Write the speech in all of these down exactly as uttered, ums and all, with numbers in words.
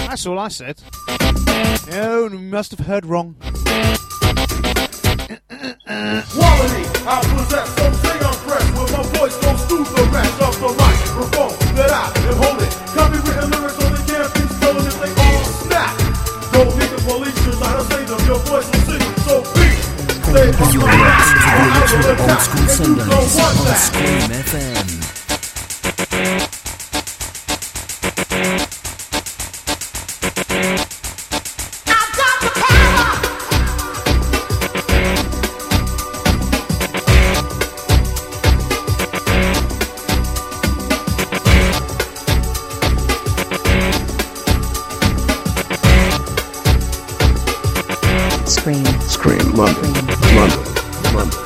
That's all I said. Oh, you must have heard wrong. Quality, I possess, some say I'm fresh. When my voice goes through the rest of the microphone that I am holding. Copywritten lyrics on the can't be stolen if they all snap. Don't think the police should not have say them. Your voice will sing, so peace. Say I'm You the are rap, listening to the I will original Old attack, School and you Sundays don't want on that. Scream F M. Scream. Scream London, London, London.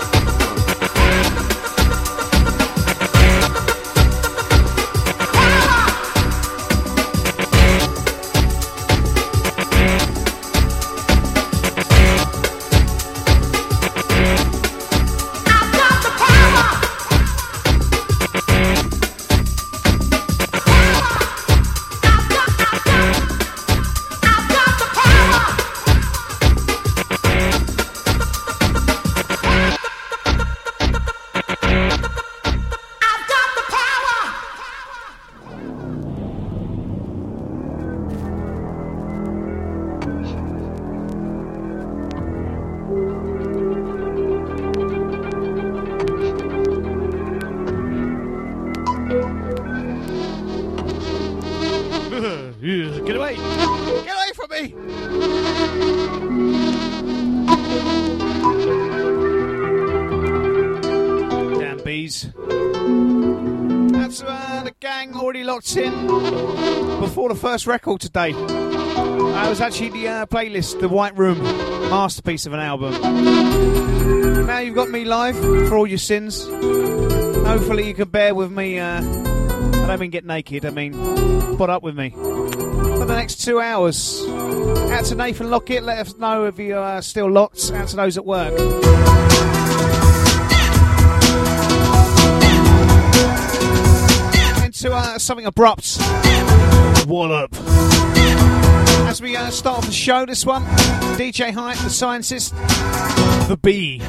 Get away! Get away from me! Damn bees. That's uh, the gang already locked in before the first record today. That was actually the uh, playlist, The White Room, masterpiece of an album. Now you've got me live for all your sins. Hopefully you can bear with me. Uh, I don't mean get naked, I mean put up with me for the next two hours. Out to Nathan Lockett, let us know if you are still locked. Out to those at work. Into uh, something abrupt. Wallop. As we uh, start off the show, this one, D J Hype, The Scientist, The Bee.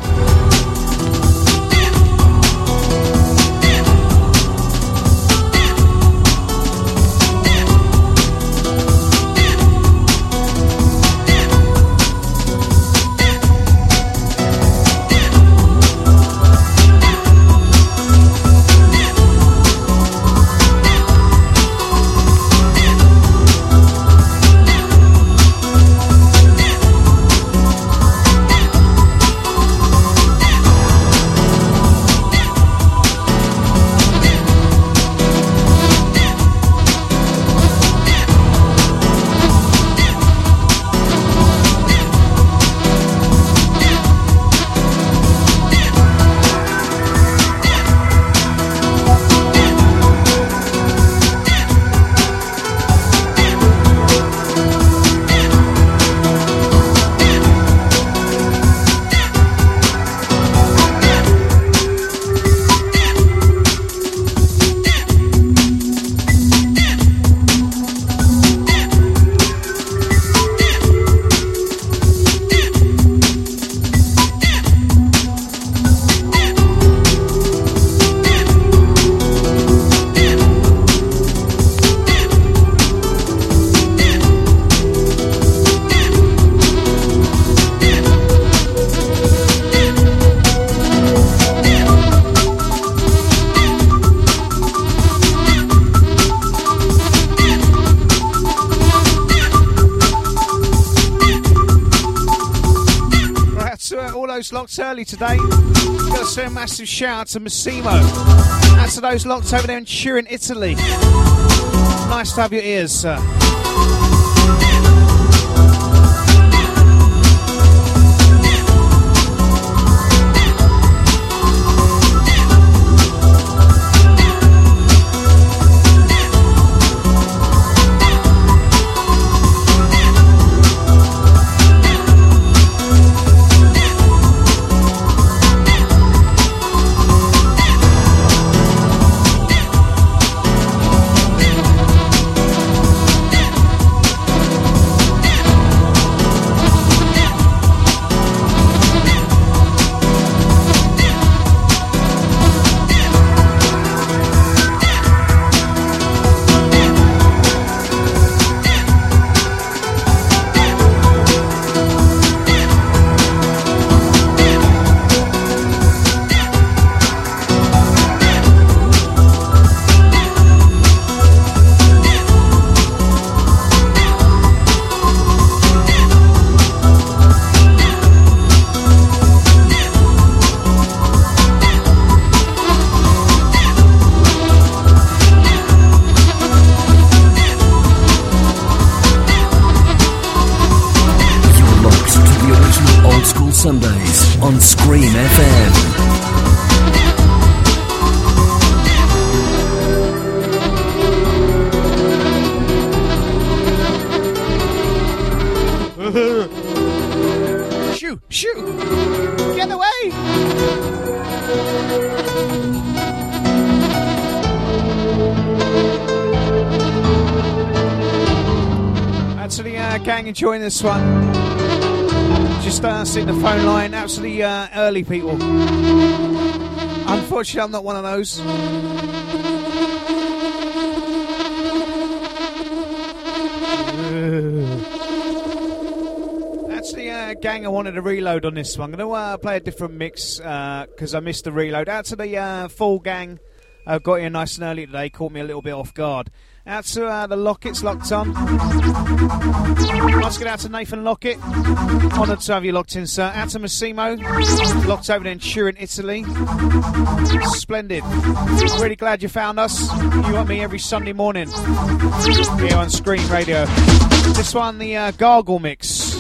Locked early today. Got to say a massive shout out to Massimo. That's to those locked over there in Turin, Italy. Nice to have your ears, sir. gang enjoying this one. Just uh, sitting the phone line, absolutely uh, early people. Unfortunately, I'm not one of those. That's the uh, gang I wanted to reload on this one. I'm going to uh, play a different mix because uh, I missed the reload. Out to the uh, full gang. I uh, got here nice and early today, caught me a little bit off guard. Out to uh, the Lockets locked on. Let's get out to Nathan Lockett. Honoured to have you locked in, sir. Out to Massimo. Locked over in Turin, Italy. Splendid. Really glad you found us. You got me every Sunday morning here on Scream Radio. This one, the uh, Gargle mix.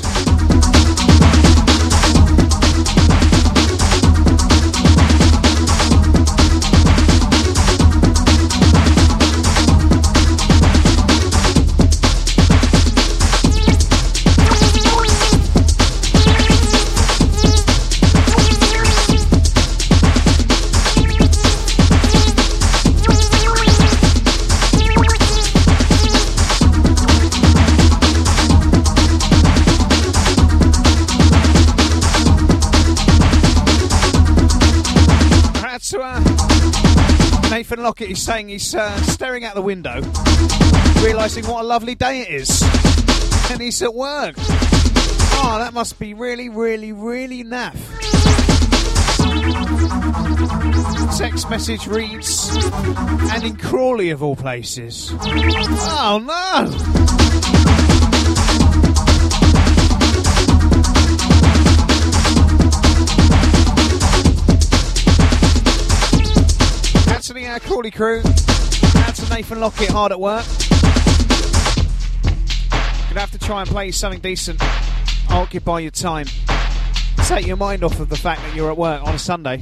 Nathan Lockett is saying he's uh, staring out the window, realising what a lovely day it is, and he's at work. Oh, that must be really, really, really naff. Text message reads, and in Crawley of all places. Oh no! To the uh, Crawley crew, out to Nathan Lockett, hard at work. Gonna have to try and play something decent, occupy your time, take your mind off of the fact that you're at work on a Sunday.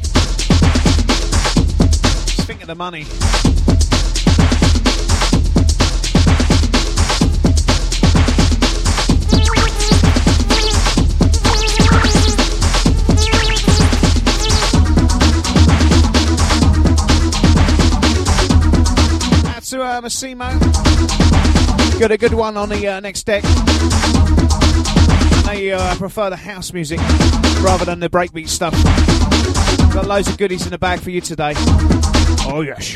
Just think of the money. To uh, Massimo, got a good one on the uh, next deck. I know you uh, prefer the house music rather than the breakbeat stuff. Got loads of goodies in the bag for you today. Oh yes.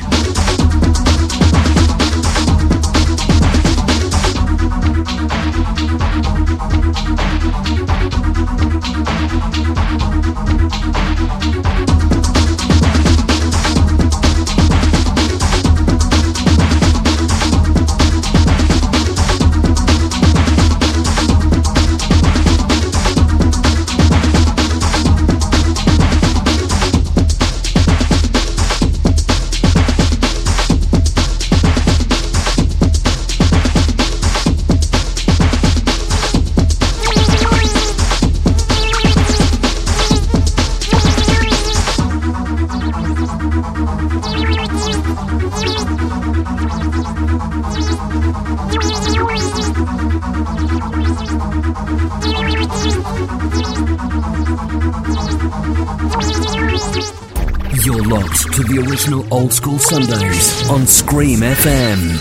You're locked to the original Old School Sundays on Scream F M.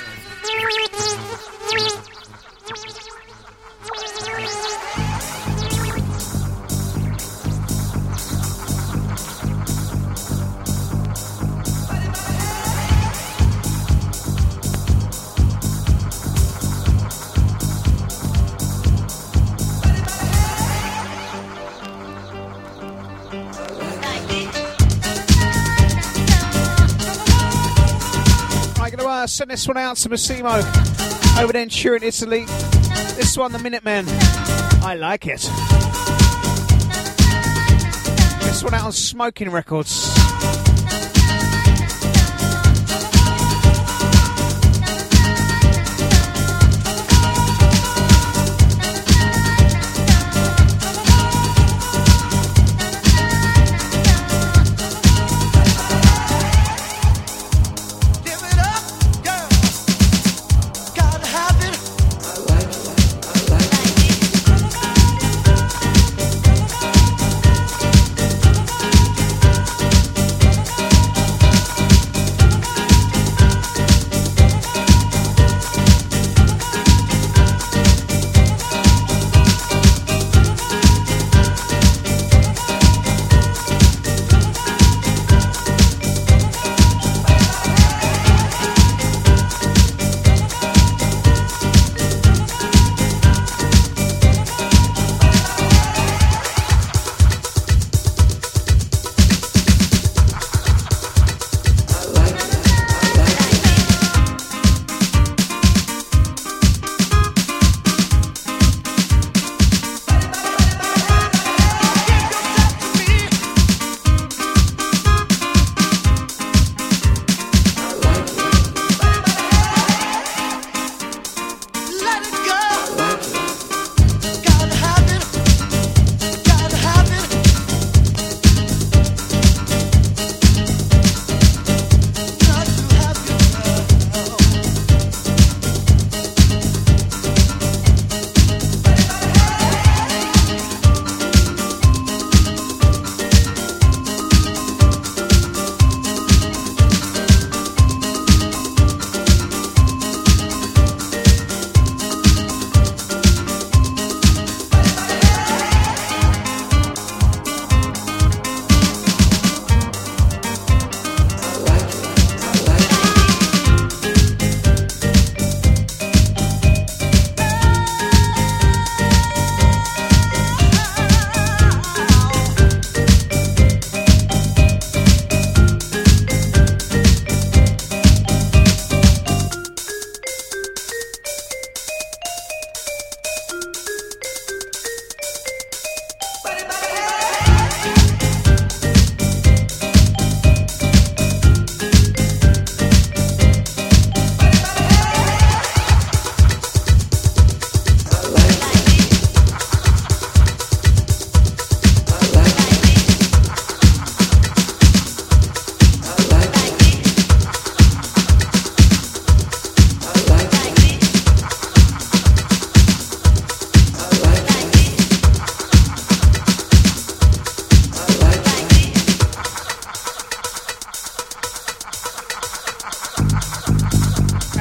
Send this one out to Massimo over there in Turin, Italy. This one, the Minutemen. I like it. This one out on Smoking Records.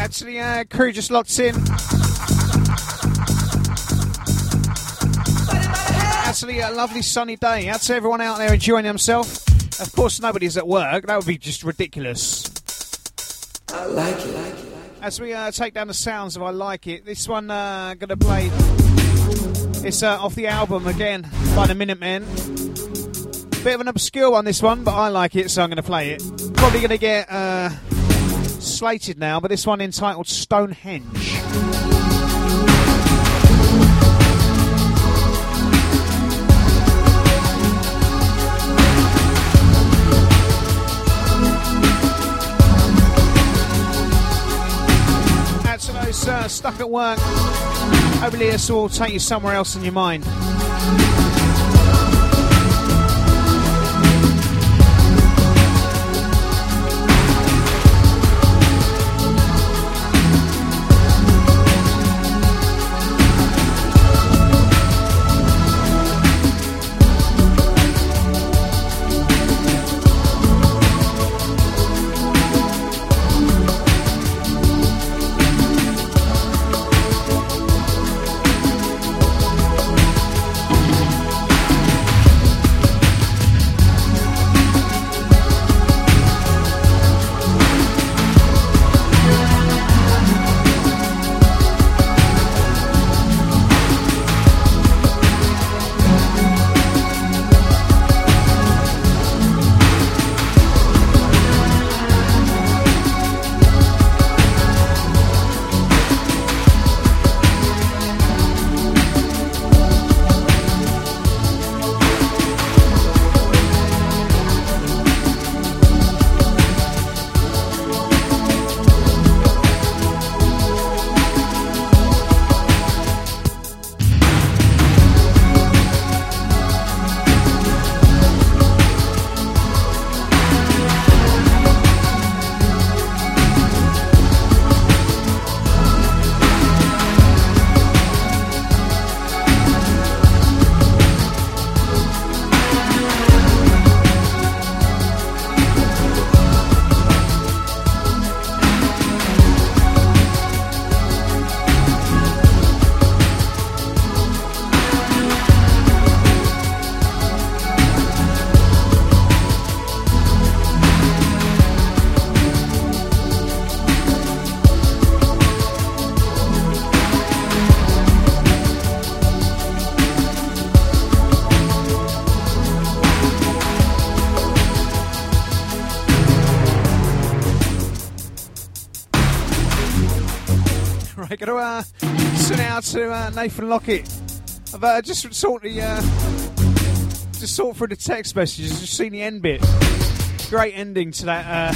Actually, uh, crew just locked in. Actually, a lovely sunny day. That's everyone out there enjoying themselves. Of course, nobody's at work. That would be just ridiculous. I like it. Like it. As we uh, take down the sounds of I Like It, this one uh, going to play. It's uh, off the album again by the Minutemen. Bit of an obscure one, this one, but I like it, so I'm going to play it. Probably going to get uh, slated now, but this one entitled Stonehenge. That's to those uh, stuck at work. Hopefully this will take you somewhere else in your mind. Got to uh, send it out to uh, Nathan Lockett. I've uh, just sort of uh, just sort through the text messages, just seen the end bit. Great ending to that uh,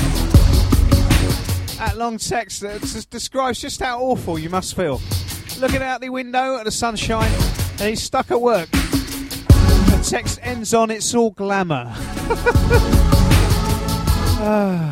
that long text that just describes just how awful you must feel. Looking out the window at the sunshine, and he's stuck at work. The text ends on "It's all glamour." uh.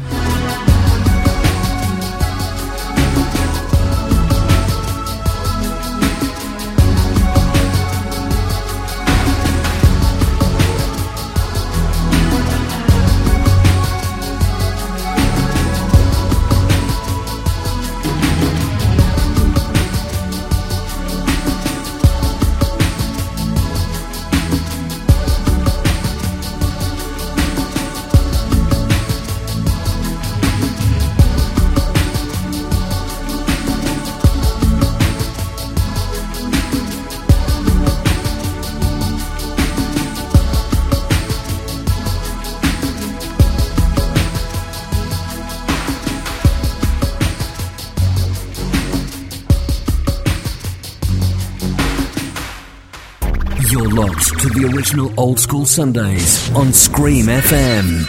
You're locked to the original Old School Sundays on Scream F M.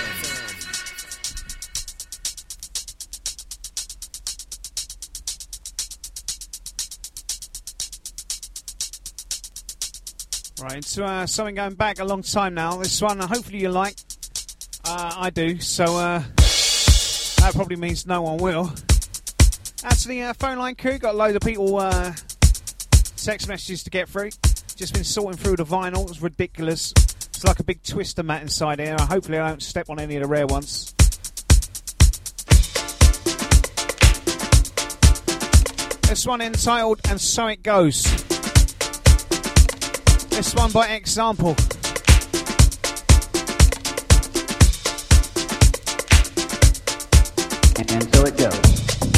Right, so uh, something going back a long time now. This one, uh, hopefully you like. Uh, I do, so uh, that probably means no one will. That's the uh, phone line crew. Got a load of people uh, text messages to get through. Just been sorting through the vinyl. It's ridiculous. It's like a big twister mat inside here. Hopefully I don't step on any of the rare ones. This one entitled And So It Goes. This one by Example. And so it goes.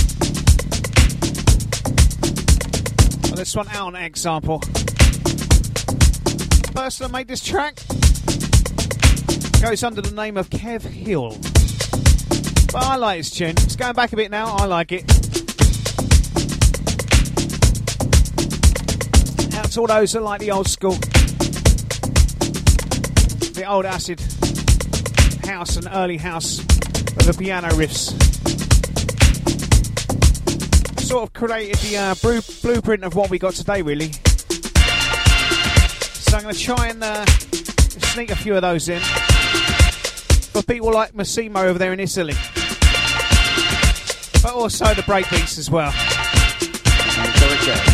Well, this one out on Example. Person that made this track goes under the name of Kev Hill. But I like this tune. It's going back a bit now. I like it. Out to all those that like the old school, the old acid house and early house with the piano riffs. Sort of created the uh, bru- blueprint of what we got today, really. So I'm going to try and uh, sneak a few of those in for people like Massimo over there in Italy, but also the breakbeats as well. And so it goes.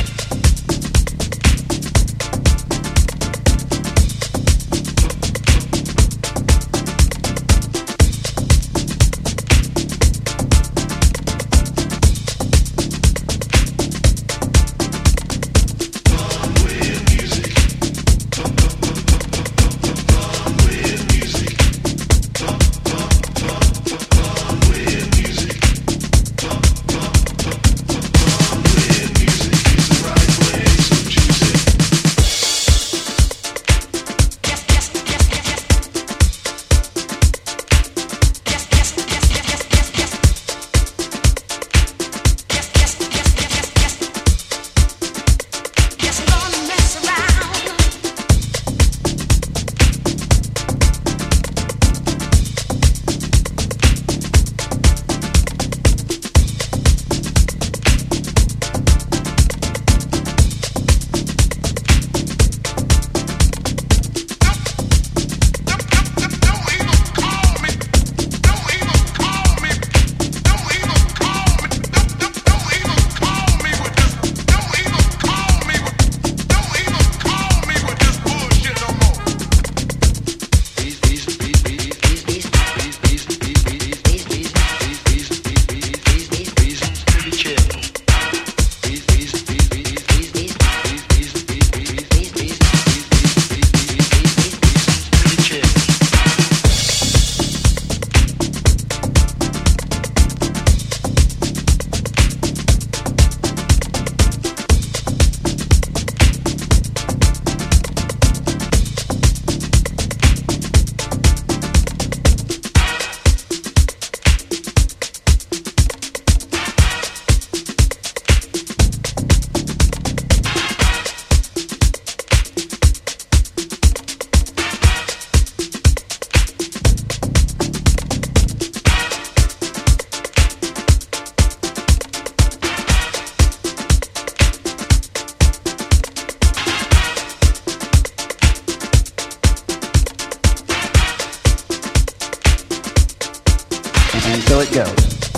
So it goes.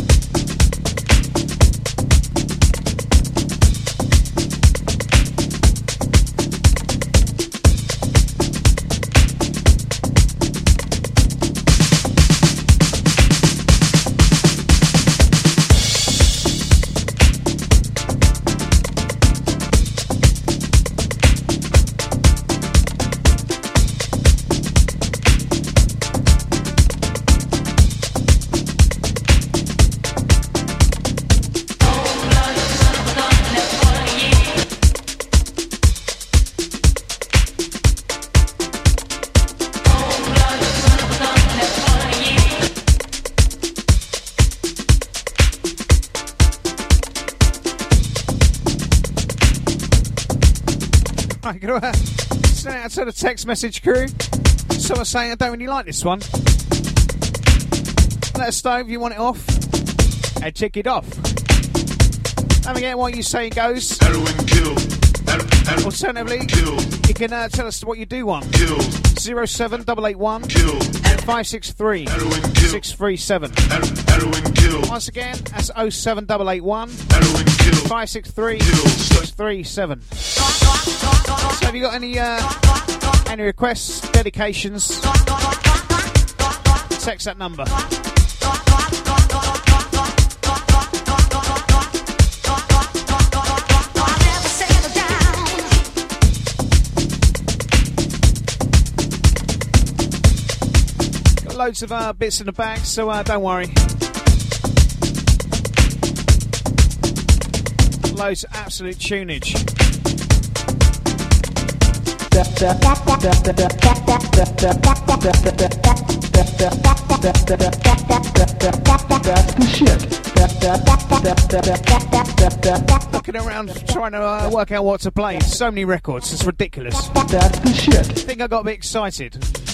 I'm going to send it out to the text message crew. Someone saying I don't really like this one. Let us know if you want it off and check it off. Don't forget what you say goes. Heroin kill. Alternatively, Kill. you can uh, tell us what you do want. Kill. zero seven eight eight one Kill. five six three Heroin kill. six three seven. Heroin kill. Once again, that's oh seven eight eight one Heroin kill. five six three Kill. six three seven. So have you got any uh, any requests, dedications? Text that number. loads of uh, bits in the bag, so uh, don't worry. Loads of absolute tunage. That's the shit. Looking around trying to uh, work out what to play. So many records, it's ridiculous. That's the shit. I think I got a bit excited.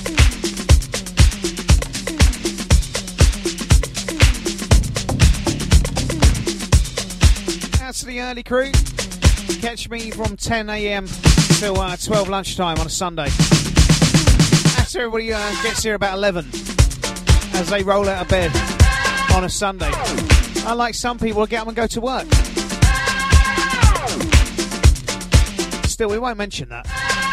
Out to the early crew. Catch me from ten a.m. till uh, twelve lunchtime on a Sunday. After everybody uh, gets here about eleven as they roll out of bed on a Sunday. Unlike some people, get up and go to work. Still, we won't mention that.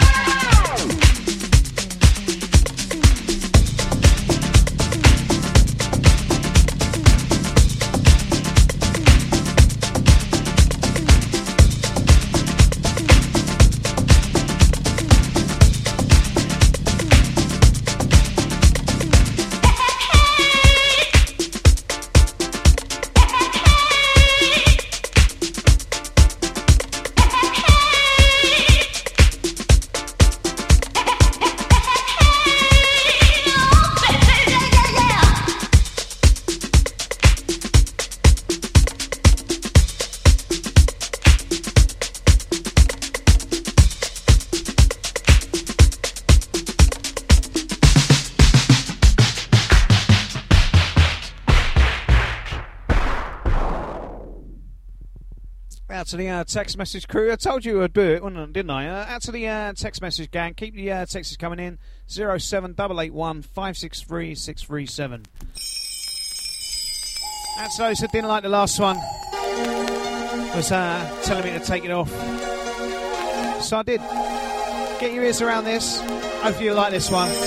Out to the uh, text message crew. I told you I'd do it, didn't I? Uh, out to the uh, text message gang. Keep the uh, texts coming in. zero seven eight eight one five six three six three seven. Out to those who didn't like the last one. Was uh, telling me to take it off. So I did. Get your ears around this. Hopefully you like this one.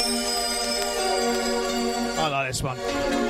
I like this one.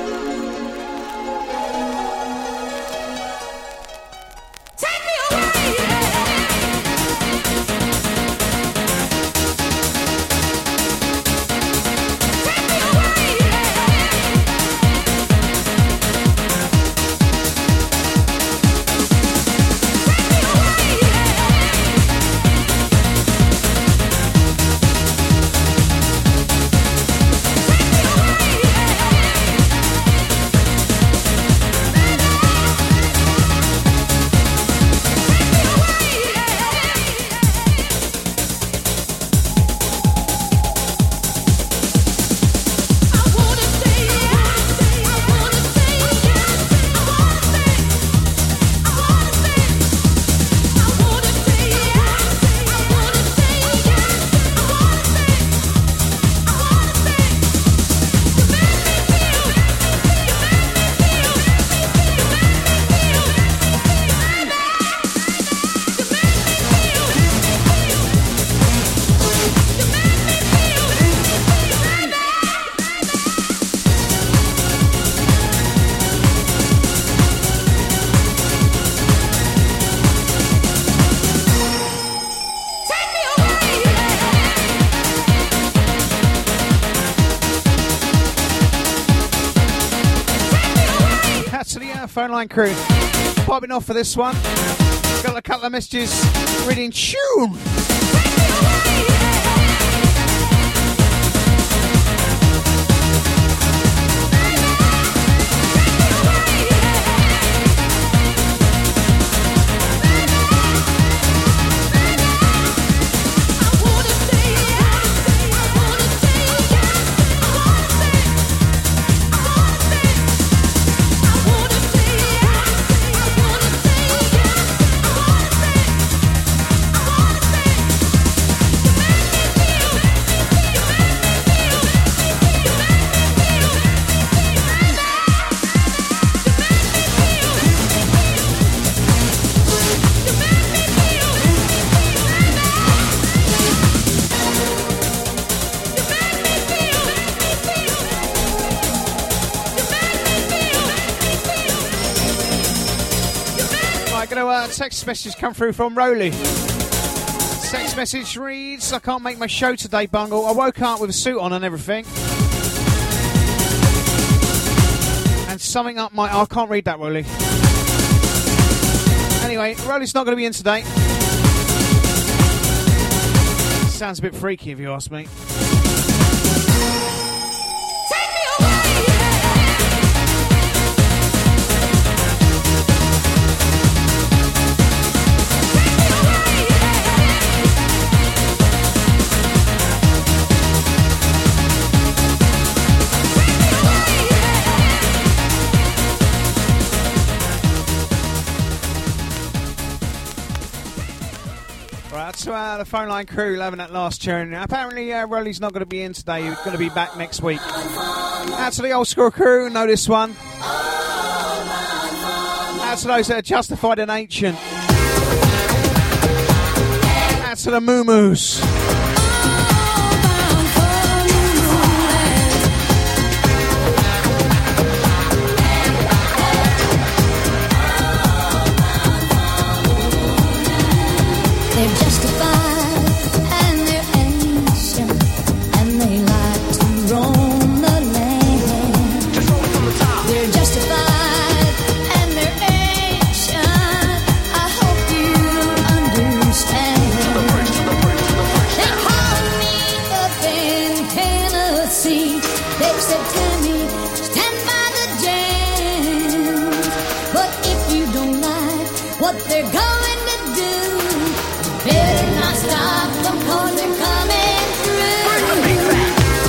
Phone line crew popping off for this one. Got a couple of messages really in tune. Text message come through from Rowley. Text message reads, I can't make my show today, Bungle. I woke up with a suit on and everything. And summing up my... Oh, I can't read that, Rolly. Anyway, Rolly's not going to be in today. Sounds a bit freaky if you ask me. To uh, the phone line crew loving that last tune. Apparently uh, Rolly's not going to be in today. He's going to be back next week. Out to the old school crew, know this one. Out to those that are justified and ancient. Out to the moo-moos. They're justified and they're ancient, and they like to roam the land. They're justified and they're ancient. I hope you understand. They called me up in Tennessee. They said, Tammy, stand by the jams. But if you don't like what they're going better not stop them, 'cause they're coming through. Bring the beat back.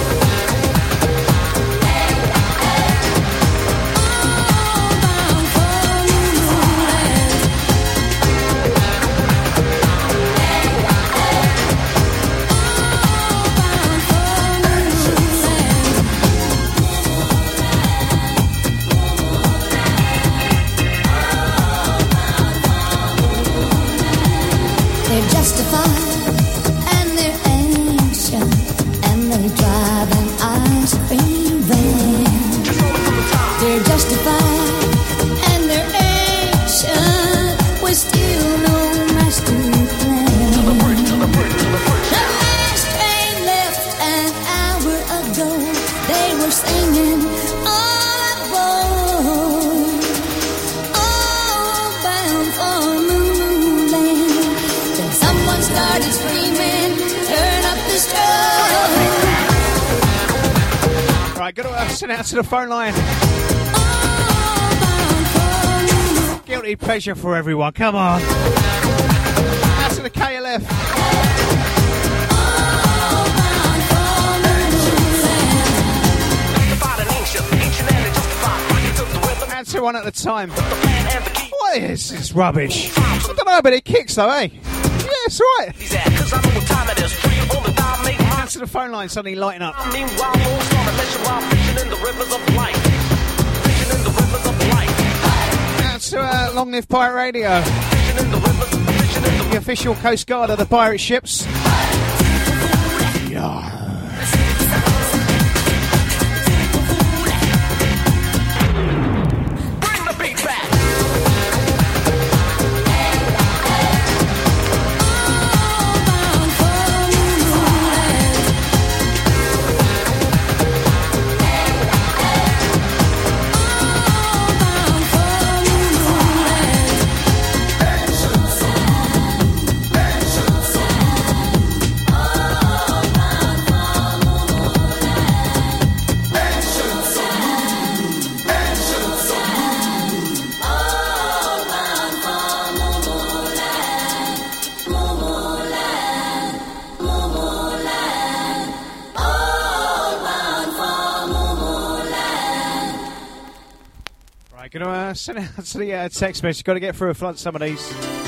All bound for Moonland. All bound for They're justified and they're ancient, and they drive an ice cream van. They're justified and they're ancient, with still no master plan. The last train left an hour ago. They were singing all aboard, all bound for Moonland. Someone started screaming, turn up the strobe. Right, got to uh, send out to the phone line. Guilty pleasure for everyone, come on. Out to the K L F. Out to one at a time. What is this rubbish? I don't know, but it kicks though, eh? Yeah, it's right. Out to the phone line, suddenly lighting up. Out to uh, Long Live Pirate Radio. The official Coast Guard of the pirate ships. Yeah. Gonna uh, send it out to the uh, text message. Got to get through a flood some of these.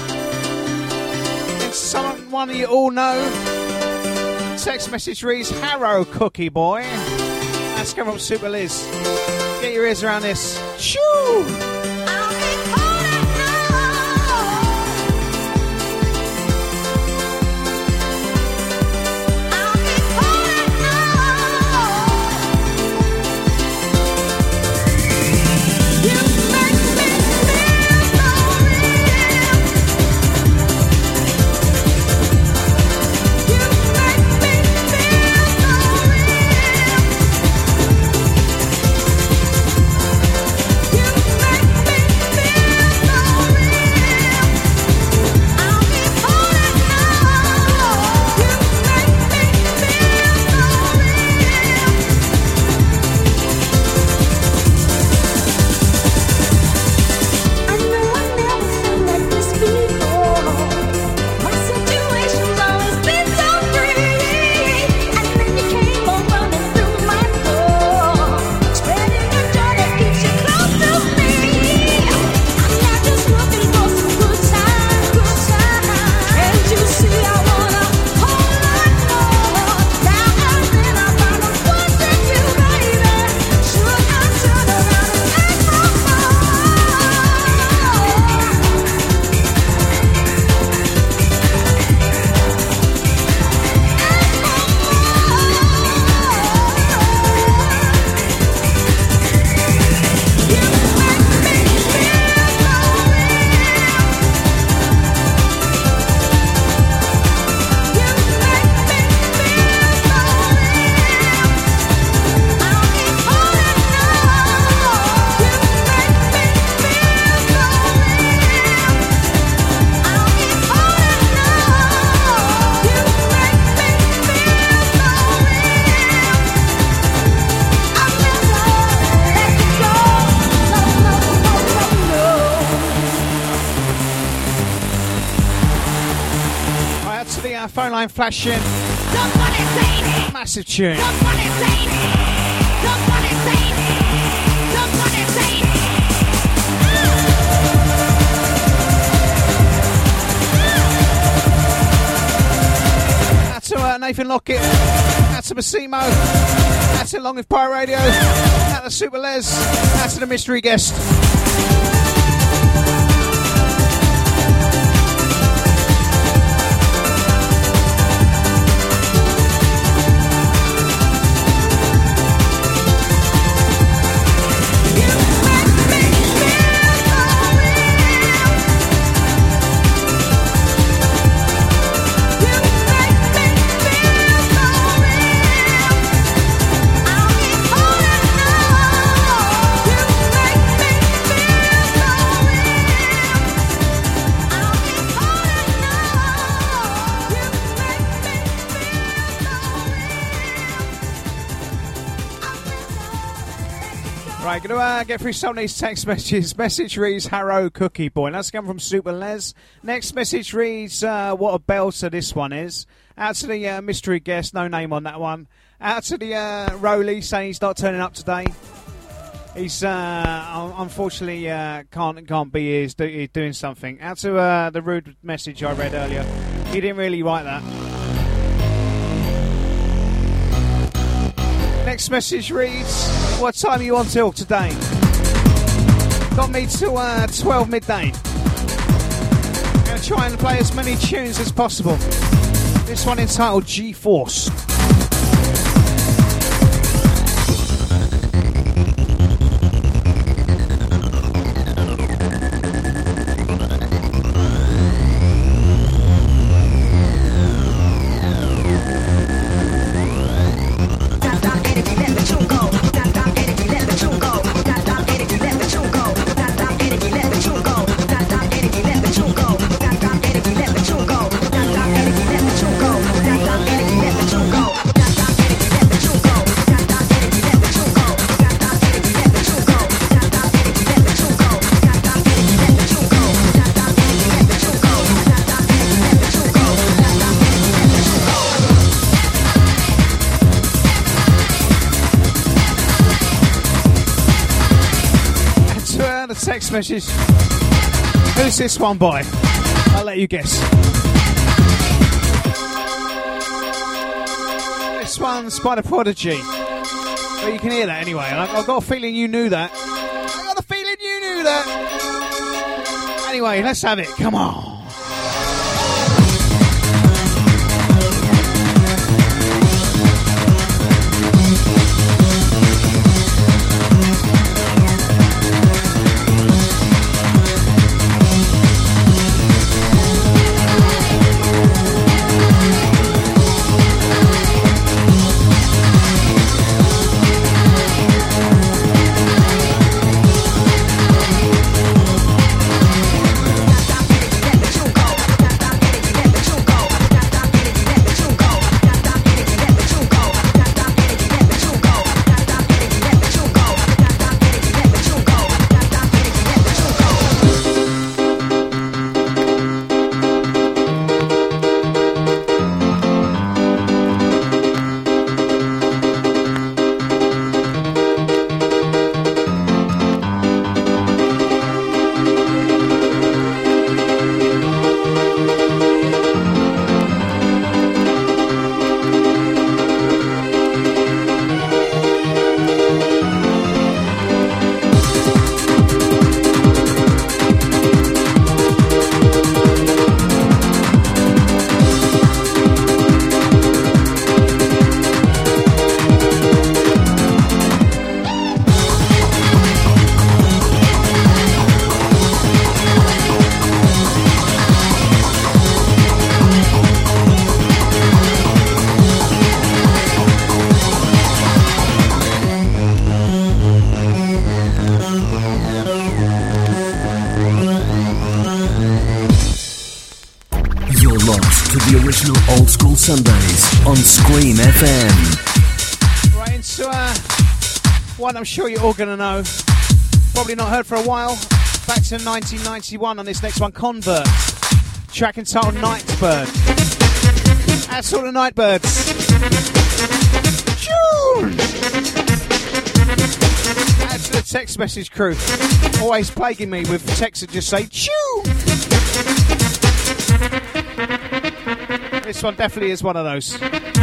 It's someone you all know. Text message reads, Harrow Cookie Boy. That's coming from Super Liz. Get your ears around this. Shoo! phone line flashing. Massive tune. That's to uh, Nathan Lockett. That's to Massimo. That's to Long with Pirate Radio. That's to Super Les. That's to the mystery guest. Right, going to uh, get through some of these text messages. Message reads, Harrow Cookie Boy. That's come from Super Les. Next message reads, uh, what a belter this one is. Out to the uh, mystery guest, no name on that one. Out to the uh, Rowley, saying he's not turning up today. He's uh, unfortunately uh, can't can't be here. He's, do, he's doing something. Out to uh, the rude message I read earlier. He didn't really write that. Next message reads, what time are you on till today? Got me till uh, twelve midday. Gonna try and play as many tunes as possible. This one entitled G-Force. Text message. Who's this one by? I'll let you guess. This one's by the Prodigy. But you can hear that anyway. And I've got a feeling you knew that. I've got a feeling you knew that. Anyway, let's have it. Come on. Sundays on Scream F M. Right into uh, one I'm sure you're all going to know. Probably not heard for a while. Back to nineteen ninety-one on this next one, Convert. Track entitled Nightbird. That's all the Nightbirds. Tune! That's the text message crew. Always plaguing me with texts that just say, tune! This one definitely is one of those.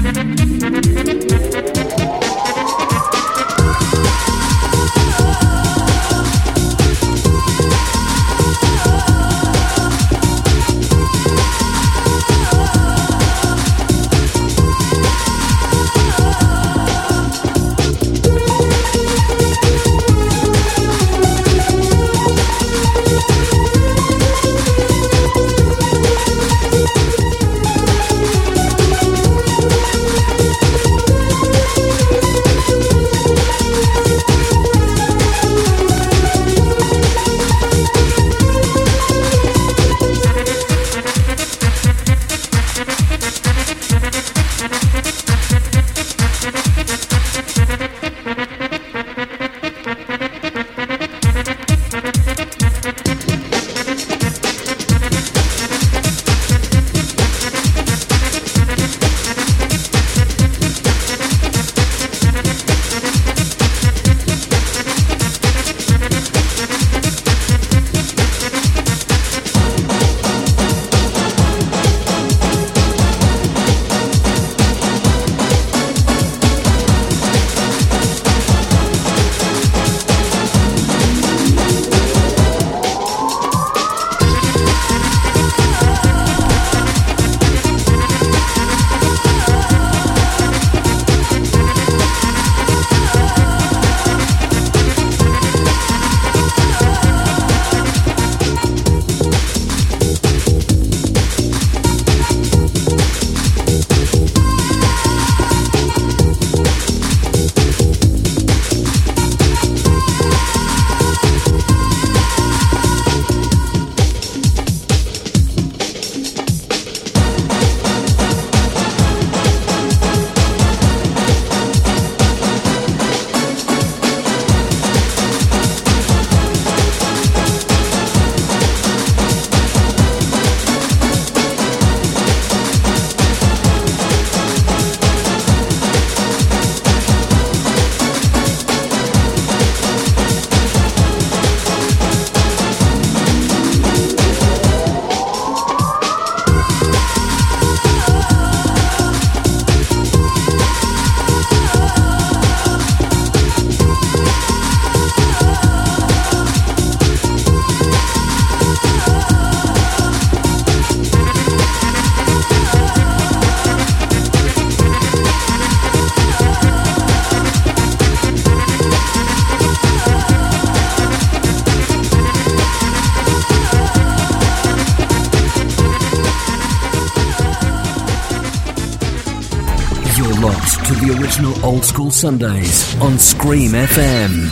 Old School Sundays on Scream F M.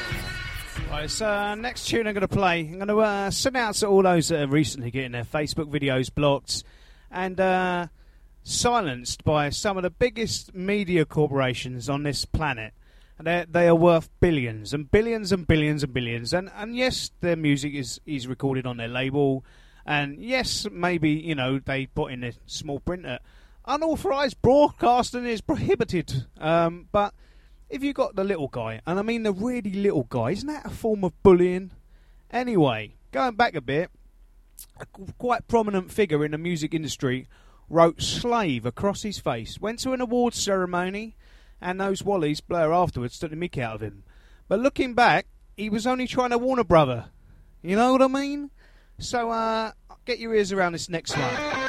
Right, so uh, next tune I'm going to play, I'm going to uh, send out to all those that are recently getting their Facebook videos blocked and uh, silenced by some of the biggest media corporations on this planet. And they are worth billions and billions and billions and billions. And, and yes, their music is, is recorded on their label. And yes, maybe, you know, they put in a small print that unauthorised broadcasting is prohibited. Um, but if you got the little guy, and I mean the really little guy, isn't that a form of bullying? Anyway, going back a bit, a quite prominent figure in the music industry wrote slave across his face, went to an awards ceremony, and those wallies Blair afterwards took the mick out of him. But looking back, he was only trying to warn a brother. You know what I mean? So, uh, get your ears around this next one.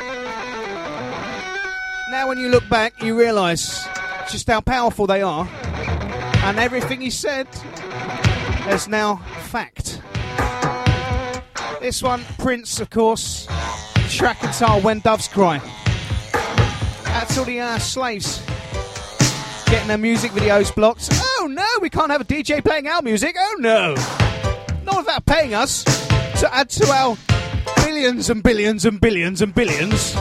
Now when you look back, you realise just how powerful they are. And everything he said is now fact. This one, Prince, of course. Track and title, When Doves Cry. That's all the uh, slaves getting their music videos blocked. Oh no, we can't have a D J playing our music. Oh no. Not without paying us to add to our billions and billions and billions and billions.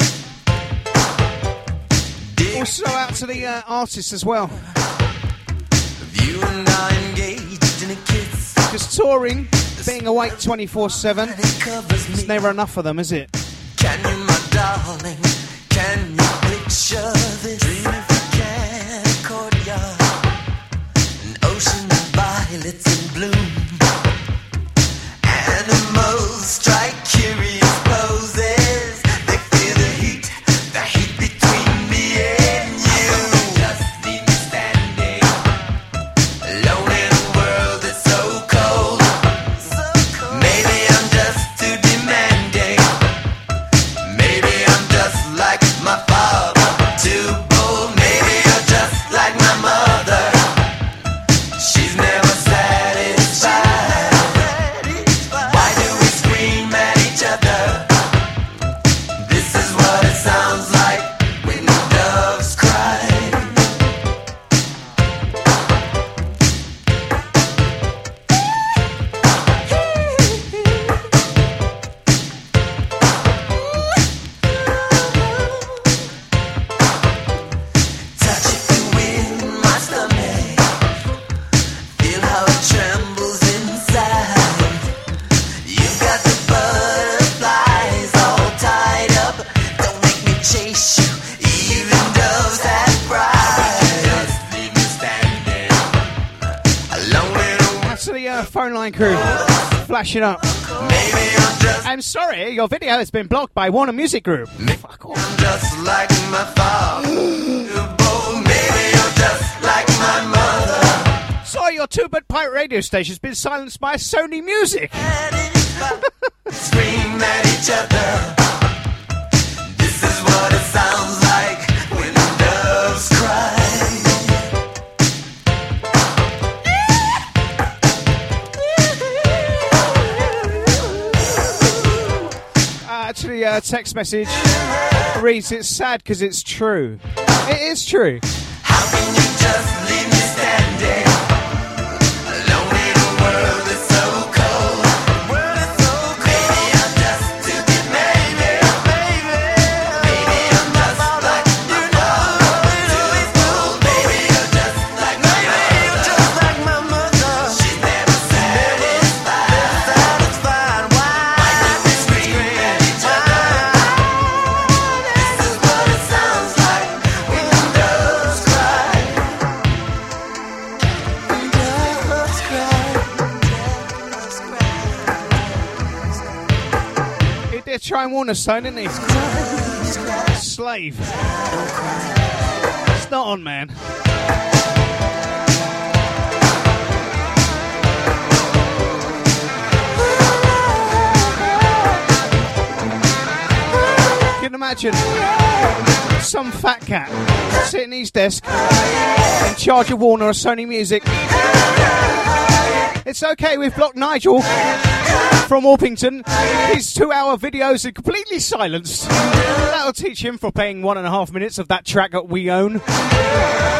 Also out to the uh, artists as well. You and I engaged in a kiss. Just touring, being awake twenty-four seven. It's never enough for them, is it? Can you, my darling, can you pick picture this. Dream if we can, a courtyard, an ocean of violets in bloom. Animals strike curious poses. They feel the heat, the heat between me and you. Just leave me standing alone in a world that's so cold. Maybe I'm just too demanding. Maybe I'm just like my father, too bold. Maybe you're just like my mother. She's never satisfied. Why do we scream at each other? This is what it sounds like when the doves cry. Touch it, the wind in my stomach. Feel how it trembles inside. You've got the butterflies all tied up. Don't make me chase you. Even doves have pride. Just leave me standing alone in a That's the uh, phone line crew flashing up. Maybe I'm just, I'm sorry, your video has been blocked by Warner Music Group. Fuck off. I'm just like my father. Maybe you're just like my mother. Sorry, your two-bit pirate radio station's been silenced by Sony Music. Scream at each other. This is what it sounds like when the doves cry. Uh, actually, uh, text message reads, it's sad because it's true. It is true. How can you just leave me standing alone in a world that's so cold? World is so cold. Maybe I'm just too demanding. Maybe I'm just like you know. Too bold. Maybe you're just like my mother. She's never satisfied. Why do we scream at each other? This is what it sounds like when the doves cry. Doves cry. He did try and warn us, son, didn't he? Slave. It's not on, man. You can imagine some fat cat sitting at his desk in charge of Warner or Sony Music. It's okay, we've blocked Nigel from Orpington. His two-hour videos are completely silenced. That'll teach him for paying one and a half minutes of that track that we own.